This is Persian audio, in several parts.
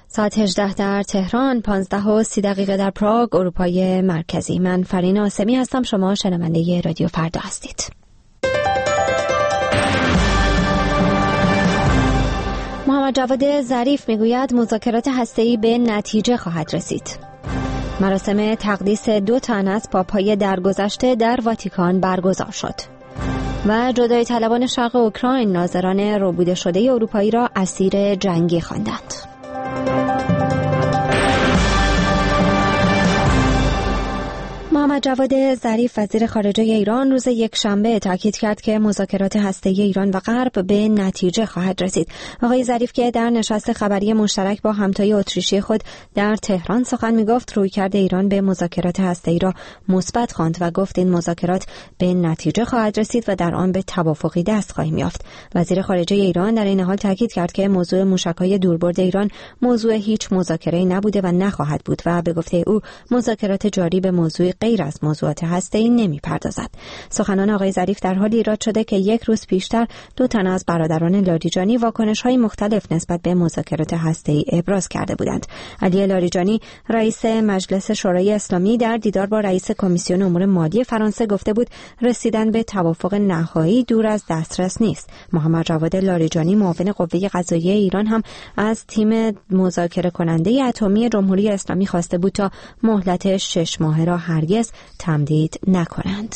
ساعت 18 در تهران، 15:30 در پراگ، اروپای مرکزی. من فرین آسمی هستم. شما شنونده رادیو فردا هستید. محمد جواد ظریف میگوید مذاکرات هسته‌ای به نتیجه خواهد رسید. مراسم تقدیس 2 تن از پاپ‌های درگذشته در واتیکان برگزار شد. و جدای طلبان شرق اوکراین ناظران ربوده شده اروپایی را اسیر جنگی خواندند. محمد جواد ظریف وزیر خارجه ایران روز یکشنبه تاکید کرد که مذاکرات هسته‌ای ایران و غرب به نتیجه خواهد رسید. آقای ظریف که در نشست خبری مشترک با همتای اتریشی خود در تهران سخن می‌گفت، رویکرد ایران به مذاکرات هسته‌ای را مثبت خواند و گفت این مذاکرات به نتیجه خواهد رسید و در آن به توافقی دست خواهیم یافت. وزیر خارجه ایران در این حال تاکید کرد که موضوع موشک‌های دوربرد ایران موضوع هیچ مذاکره‌ای نبوده و نخواهد بود و به گفته او مذاکرات جاری به موضوع غیر از موضوعات هسته‌ای نمی‌پردازد. سخنان آقای ظریف در حالی ایراد شده که یک روز پیشتر 2 تن از برادران لاریجانی واکنش‌های مختلف نسبت به مذاکرات هسته‌ای ابراز کرده بودند. علی لاریجانی رئیس مجلس شورای اسلامی در دیدار با رئیس کمیسیون امور مالی فرانسه گفته بود رسیدن به توافق نهایی دور از دسترس نیست. محمد جواد لاریجانی معاون قوه قضاییه ایران هم از تیم مذاکره کننده اتمی جمهوری اسلامی خواسته بود تا مهلت 6 ماهه را هرگز تمدید نکنند.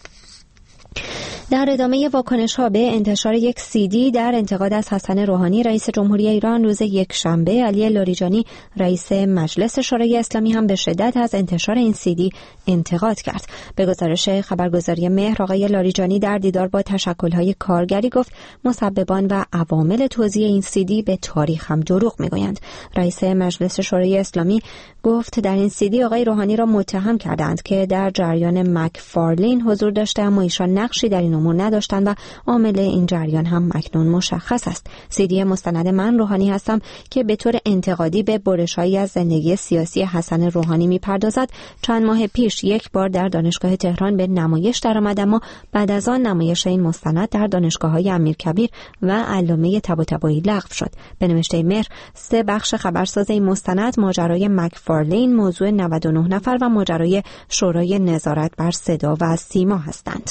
در ادامه واکنش‌ها به انتشار یک CD در انتقاد از حسن روحانی رئیس جمهوری ایران روز یکشنبه، علی لاریجانی رئیس مجلس شورای اسلامی هم به شدت از انتشار این CD انتقاد کرد. به گزارش خبرگزاری مهر، آقای لاریجانی در دیدار با تشکل‌های کارگری گفت مسببان و عوامل توزیع این CD به تاریخ هم دروغ می‌گویند. رئیس مجلس شورای اسلامی گفت در این CD آقای روحانی را متهم کردند که در جریان مکفارلین حضور داشته اما ایشان نقشی در این امور نداشتند و عامل این جریان هم اکنون مشخص است. CD مستند من روحانی هستم که به طور انتقادی به برش‌هایی از زندگی سیاسی حسن روحانی می‌پردازد. چند ماه پیش یک بار در دانشگاه تهران به نمایش درآمد، اما بعد از آن نمایش این مستند در دانشگاه‌های امیرکبیر و علامه طباطبایی لغو شد. به نوشته مهر 3 بخش خبرساز این مستند ماجرای مکفارلین، موضوع 99 نفر و ماجرای شورای نظارت بر صدا و سیما هستند.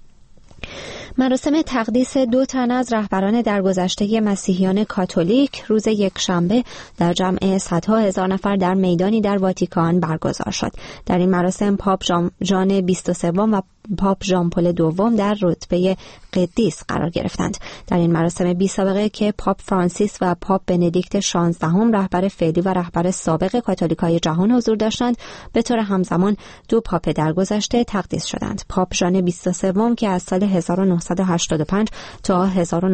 مراسم تقدیس 2 تن از رهبران درگذشته مسیحیان کاتولیک روز یکشنبه در جمع صدها هزار نفر در میدانی در واتیکان برگزار شد. در این مراسم پاپ ژان 23 و پاپ ژان پل دوم در رتبه قدیس قرار گرفتند. در این مراسم بی سابقه که پاپ فرانسیس و پاپ بندیکت 16 رهبر فعلی و رهبر سابق کاتولیکای جهان حضور داشتند، به طور همزمان 2 پاپ درگذشته تقدیس شدند. پاپ ژان 23 که از سال 1985 تا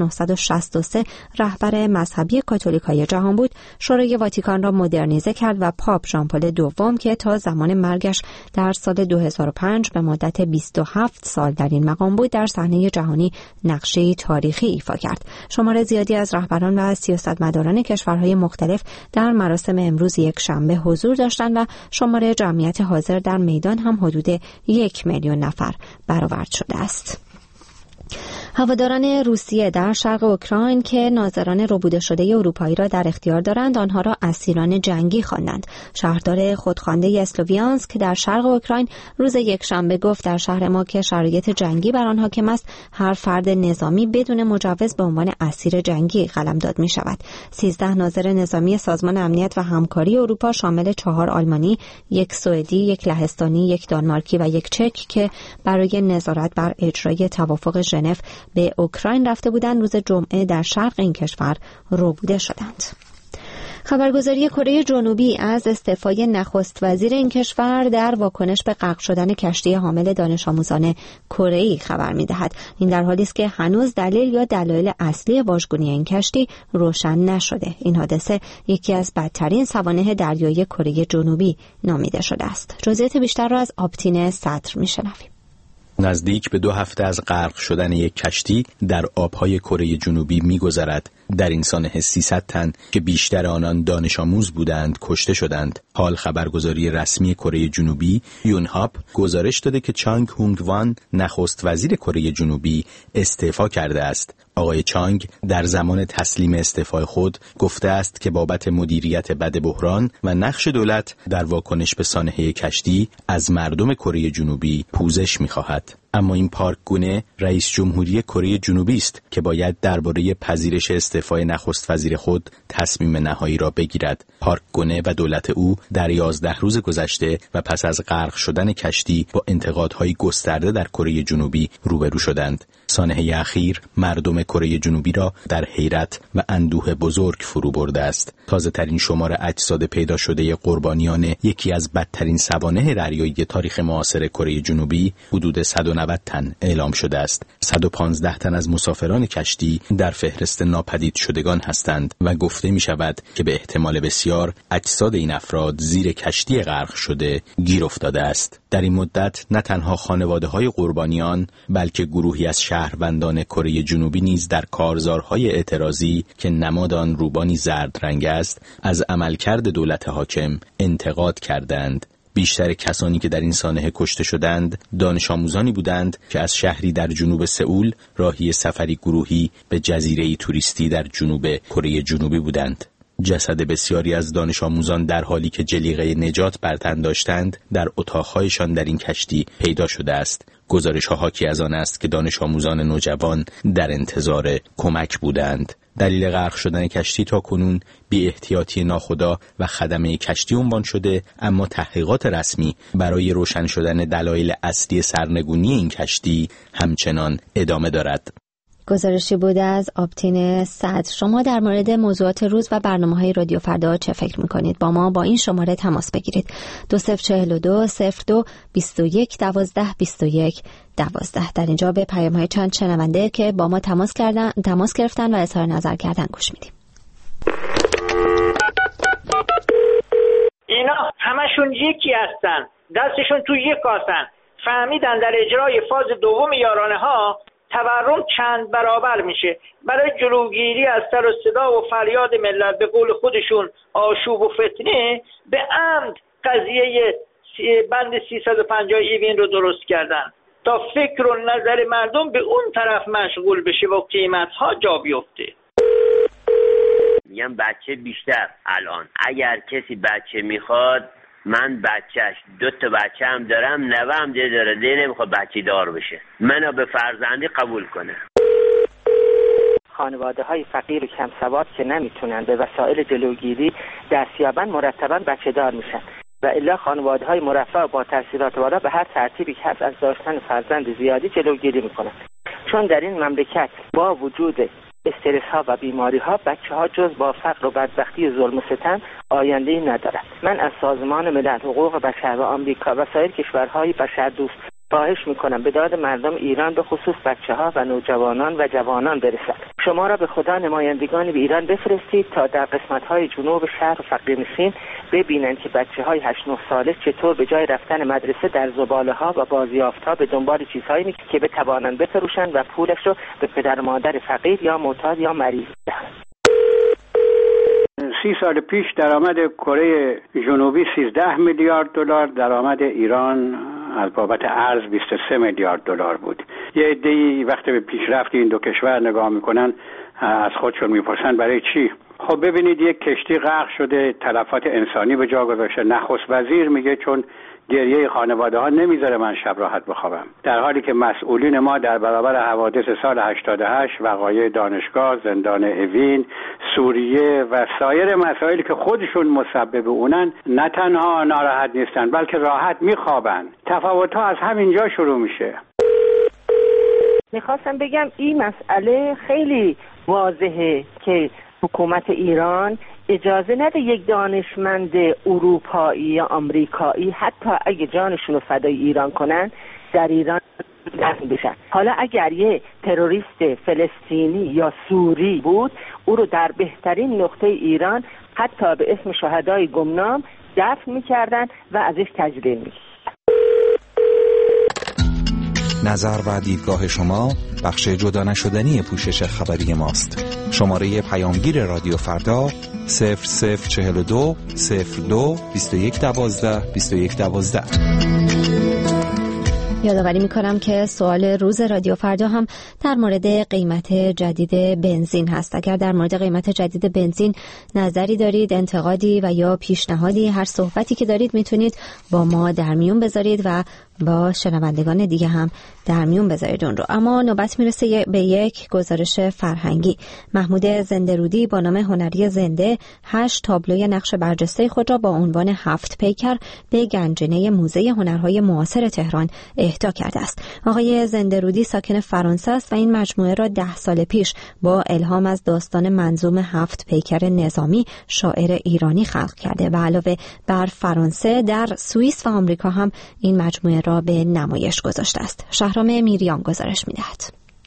1963 رهبر مذهبی کاتولیکای جهان بود، شورای واتیکان را مدرنیزه کرد و پاپ ژان پل دوم که تا زمان مرگش در سال 2005 به مدت 27 سال در این مقام بود، در صحنه جهانی نقشه‌ای تاریخی ایفا کرد. شمار زیادی از رهبران و سیاستمداران کشورهای مختلف در مراسم امروز یکشنبه حضور داشتند و شمار جمعیت حاضر در میدان هم حدود 1 میلیون نفر برآورد شده است. هواداران روسیه در شرق اوکراین که ناظران ربوده شده اروپایی را در اختیار دارند، آنها را اسیران جنگی خواندند. شهردار خودخوانده اسلوویانسک در شرق اوکراین روز یکشنبه گفت در شهر ما که شرایط جنگی بر آن حاکم است، هر فرد نظامی بدون مجوز به عنوان اسیر جنگی قلمداد می شود. 13 ناظر نظامی سازمان امنیت و همکاری اروپا شامل 4 آلمانی، 1 سوئدی، 1 لهستانی، 1 دانمارکی و 1 چک که برای نظارت بر اجرای توافق ژنو به اوکراین رفته بودند، روز جمعه در شرق این کشور ربوده شدند. خبرگزاری کره جنوبی از استعفای نخست وزیر این کشور در واکنش به غرق شدن کشتی حامل دانش آموزان کره‌ای خبر می‌دهد. این در حالی است که هنوز دلیل یا دلایل اصلی واژگونی این کشتی روشن نشده. این حادثه یکی از بدترین سوانح دریایی کره جنوبی نامیده شده است. جزئیات بیشتر را از آبتین سطر می‌شنویم. نزدیک به 2 هفته از غرق شدن یک کشتی در آبهای کره جنوبی می‌گذرد. در این سانحه 300 تن که بیشتر آنان دانش آموز بودند کشته شدند. حال خبرگزاری رسمی کره جنوبی یونهاپ گزارش داده که چانگ هونگ وان نخست وزیر کره جنوبی استعفا کرده است. آقای چانگ در زمان تسلیم استعفای خود گفته است که بابت مدیریت بد بحران و نقش دولت در واکنش به سانحه کشتی از مردم کره جنوبی پوزش می‌خواهد. اما این پارک گونه رئیس جمهوری کره جنوبی است که باید درباره پذیرش استعفای نخست وزیر خود تصمیم نهایی را بگیرد. پارک گونه و دولت او در 11 روز گذشته و پس از غرق شدن کشتی با انتقادهای گسترده در کره جنوبی روبرو شدند. سانحه اخیر مردم کره جنوبی را در حیرت و اندوه بزرگ فرو برده است. تازه ترین شمار اجساد پیدا شده قربانیان یکی از بدترین سوانح دریایی تاریخ معاصر کره جنوبی حدود 190 تن اعلام شده است. 115 تن از مسافران کشتی در فهرست ناپدید شدگان هستند و گفته می شود که به احتمال بسیار اجساد این افراد زیر کشتی غرق شده گیر افتاده است. در این مدت نه تنها خانواده‌های قربانیان بلکه گروهی از شهروندان کره جنوبی نیز در کارزارهای اعتراضی که نماد آن روبانی زرد رنگ است از عملکرد دولت حاکم انتقاد کردند. بیشتر کسانی که در این سانحه کشته شدند دانش آموزانی بودند که از شهری در جنوب سئول راهی سفری گروهی به جزیره‌ای توریستی در جنوب کره جنوبی بودند. جسد بسیاری از دانش آموزان در حالی که جلیقه نجات بر تن داشتند در اتاق‌هایشان در این کشتی پیدا شده است. گزارش‌ها حاکی از آن است که دانش آموزان نوجوان در انتظار کمک بودند. دلیل غرق شدن کشتی تا کنون بی احتیاطی ناخدا و خدمه کشتی عنوان شده، اما تحقیقات رسمی برای روشن شدن دلایل اصلی سرنگونی این کشتی همچنان ادامه دارد. گزارشی بوده از آبتین صدر. شما در مورد موضوعات روز و برنامه‌های رادیو فردا چه فکر می‌کنید؟ با ما با این شماره تماس بگیرید. 2042 02 21 12 21 12. در اینجا به پیام‌های چند شنونده که با ما تماس گرفتن و اظهار نظر کردن گوش میدیم. اینا همشون یکی هستن، دستشون تو یک کاسن. فهمیدن در اجرای فاز دوم یارانه‌ها تورم چند برابر میشه. برای جلوگیری از سر و صدا و فریاد ملت، به قول خودشون آشوب و فتنه، به عمد قضیه بند 350 ایوین رو درست کردن تا فکر و نظر مردم به اون طرف مشغول بشه و قیمت‌ها جا بیفته. میگم بچه بیشتر. الان اگر کسی بچه میخواد، من بچهش 2 تا بچه هم دارم، نوام داره، نمیخواد بچه دار بشه، منو به فرزندی قبول کنه. خانواده های فقیر و کم سواد که نمیتونن به وسایل جلوگیری دست یابن مرتبا بچه دار میشن و الا خانواده های مرفه با تحصیلات بالا به هر ترتیبی که هست از داشتن فرزند زیادی جلوگیری میکنن. چون در این مملکت با وجود استرس ها و بیماری ها بچه ها جز با فقر و بدبختی و ظلم و ستم آینده‌ای ندارند. من از سازمان ملل حقوق بشر و آمریکا و سایر کشورهای بشر دوست خواهش میکنم به داد مردم ایران به خصوص بچه ها و نوجوانان و جوانان برسد. شما را به خدا نمایندگانی به ایران بفرستید تا در قسمت های جنوب شهر فقیرنشین ببینند که بچه های 8-9 ساله چطور به جای رفتن مدرسه در زباله ها و بازیافت ها به دنبال چیزهایی که بتوانند بفروشند و پولش رو به پدر و مادر فقیر یا معتاد یا مریض دهند. 30 سال پیش درآمد کره جنوبی 13 میلیارد دلار، درآمد ایران از بابت ارز 23 میلیارد دلار بود. یه عده‌ای وقتی به پیشرفت این دو کشور نگاه میکنن از خودشون میپرسن برای چی؟ خب ببینید یک کشتی غرق شده، تلفات انسانی به جا گذاشته. نخست وزیر میگه چون گریه خانواده ها نمیذاره من شب راحت بخوابم، در حالی که مسئولین ما در برابر حوادث سال 88 وقایع دانشگاه، زندان اوین، سوریه و سایر مسائلی که خودشون مسبب اونن نه تنها ناراحت نیستن بلکه راحت میخوابن. تفاوت ها از همینجا شروع میشه. میخواستم بگم این مسئله خیلی واضحه که حکومت ایران اجازه نده یک دانشمند اروپایی یا آمریکایی حتی اگه جانشون رو فدای ایران کنن در ایران دفن بشن. حالا اگر یه تروریست فلسطینی یا سوری بود، او رو در بهترین نقطه ایران حتی به اسم شهدای گمنام دفن میکردن و ازش تجلیل میکردن. نظر و دیدگاه شما بخش جدا نشدنی پوشش خبری ماست. شماره پیامگیر رادیو فردا 0042 02 2112 2112. یادآوری میکنم که سوال روز رادیو فردا هم در مورد قیمت جدید بنزین هست. اگر در مورد قیمت جدید بنزین نظری دارید، انتقادی و یا پیشنهادی، هر صحبتی که دارید میتونید با ما در میون بذارید و با شنوندگان دیگه هم در میون بذارید اون رو. اما نوبت میرسه به یک گزارش فرهنگی. محمود زنده‌رودی با نام هنری زنده 8 تابلوی نقش برجسته خود را با عنوان 7 پیکر به گنجینه موزه هنرهای معاصر تهران اهدا کرده است. آقای زنده‌رودی ساکن فرانسه است و این مجموعه را 10 سال پیش با الهام از داستان منظوم 7 پیکر نظامی شاعر ایرانی خلق کرده و علاوه بر فرانسه در سوئیس و آمریکا هم این مجموعه را به نمایش گذاشته است. شهرام میریان گزارش می‌دهد.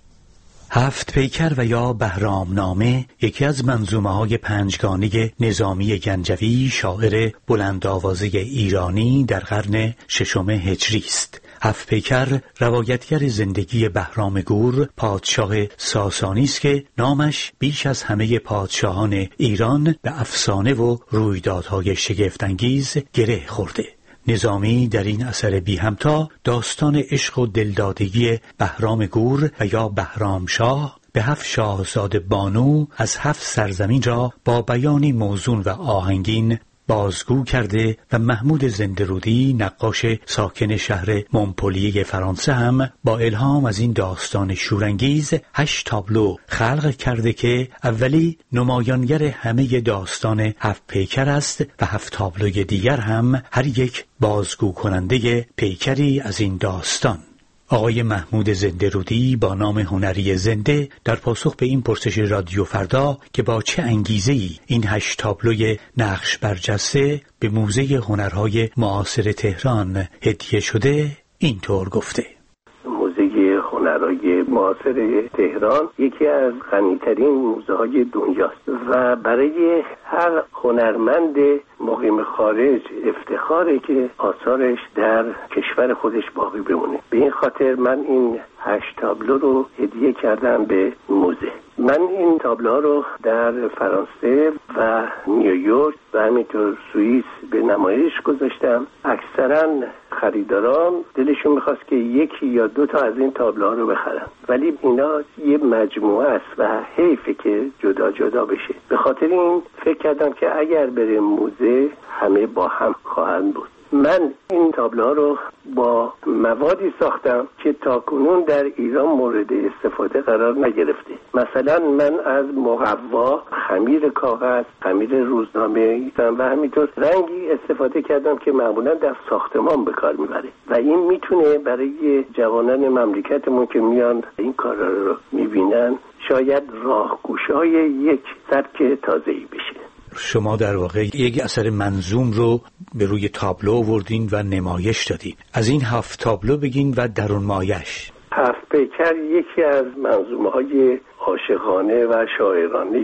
7 پیکر و یا بهرام نامه یکی از منظومه‌های پنجگانه نظامی گنجوی شاعر بلندآوازه ایرانی در قرن 6 هجری است. 7 پیکر روایتگر زندگی بهرام گور پادشاه ساسانی است که نامش بیش از همه پادشاهان ایران به افسانه و رویدادهای شگفت‌انگیز گره خورده. نظامی در این اثر بی همتا داستان عشق و دلدادگی بهرام گور و یا بهرام شاه به 7 شاهزاده بانو از 7 سرزمین را با بیانی موزون و آهنگین بازگو کرده و محمود زنده‌رودی نقاش ساکن شهر مونپلیه فرانسه هم با الهام از این داستان شورانگیز 8 تابلو خلق کرده که اولی نمایانگر همه داستان 7 پیکر است و 7 تابلوی دیگر هم هر یک بازگو کننده پیکری از این داستان. آقای محمود زنده‌رودی با نام هنری زنده در پاسخ به این پرسش رادیو فردا که با چه انگیزه‌ای این 8 تابلوی نقش برجسته به موزه هنرهای معاصر تهران هدیه شده اینطور گفته: هنرهای معاصر تهران یکی از غنی‌ترین موزه‌های دنیاست و برای هر هنرمند مقیم خارج افتخاره که آثارش در کشور خودش باقی بمونه. به این خاطر من این 8 تابلو رو هدیه کردم به موزه. من این تابلوها رو در فرانسه و نیویورک و همینطور سوئیس به نمایش گذاشتم. اکثرا خریداران دلشون میخواست که 1 یا 2 تا از این تابلوها رو بخرن، ولی اینا یه مجموعه است و حیفه که جدا جدا بشه. به خاطر این فکر کردم که اگر بره موزه همه با هم خواهند بود. من این تابلوها رو با موادی ساختم که تاکنون در ایران مورد استفاده قرار نگرفته. مثلا من از مقوا، خمیر کاغذ، خمیر روزنامه و همینطور رنگی استفاده کردم که معمولا در ساختمان به کار میبره و این میتونه برای جوانان مملکتمون که میان این کارا رو میبینن شاید راهگشای یک سبک تازه‌ای بشه. شما در واقع یک اثر منظوم رو به روی تابلو آوردین و نمایش دادین. از این 7 تابلو بگین و درون مایش. 7 پیکر یکی از منظومه‌های عاشقانه و شاعرانه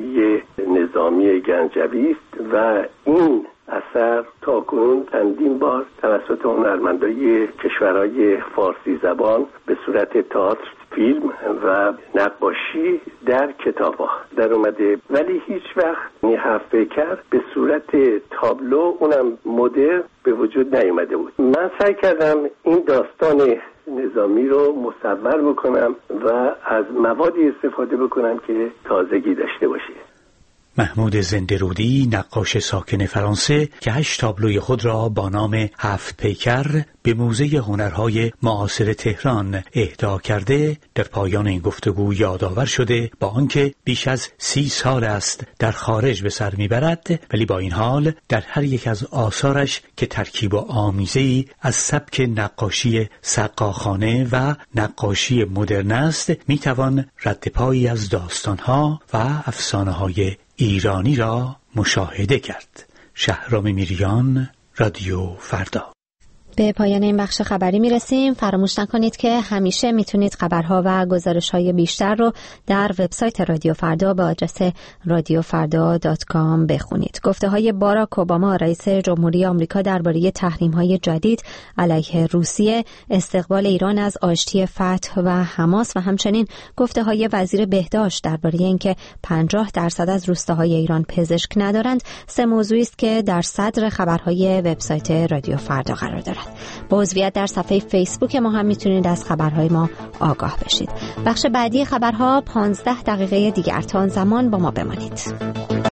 نظامی گنجوی است و این اثر تاکنون چندین بار توسط هنرمندای کشورهای فارسی زبان به صورت تئاتر، فیلم و نقاشی در کتاب‌ها در اومده، ولی هیچ وقت این 7 پیکر به صورت تابلو اونم مدرن به وجود نیامده بود. من سعی کردم این داستان نظامی رو مصور بکنم و از موادی استفاده بکنم که تازگی داشته باشه. محمود زنده‌رودی نقاش ساکن فرانسه که 8 تابلوی خود را با نام 7 پیکر به موزه هنرهای معاصر تهران اهدا کرده در پایان این گفتگو یادآور شده با آنکه بیش از 30 سال است در خارج به سر میبرد، ولی با این حال در هر یک از آثارش که ترکیب و آمیزه‌ای از سبک نقاشی سقاخانه و نقاشی مدرن است میتوان رد پایی از داستانها و افسانه‌های ایرانی را مشاهده کرد. شهرام میریان، رادیو فردا. به پایان این بخش خبری میرسیم. فراموش نکنید که همیشه میتونید خبرها و گزارش‌های بیشتر رو در وبسایت رادیو فردا به آدرس radiofarda.com بخونید. گفته‌های باراک اوباما رئیس جمهوری آمریکا درباره تحریم‌های جدید علیه روسیه، استقبال ایران از آشتی فتح و حماس و همچنین گفته‌های وزیر بهداشت درباره اینکه 50% از روستاهای ایران پزشک ندارند، سه موضوعی است که در صدر خبرهای وبسایت رادیو فردا قرار دارد. با عضویت در صفحه فیسبوک ما هم میتونید از خبرهای ما آگاه بشید. بخش بعدی خبرها 15 دقیقه دیگر. تا آن زمان با ما بمانید.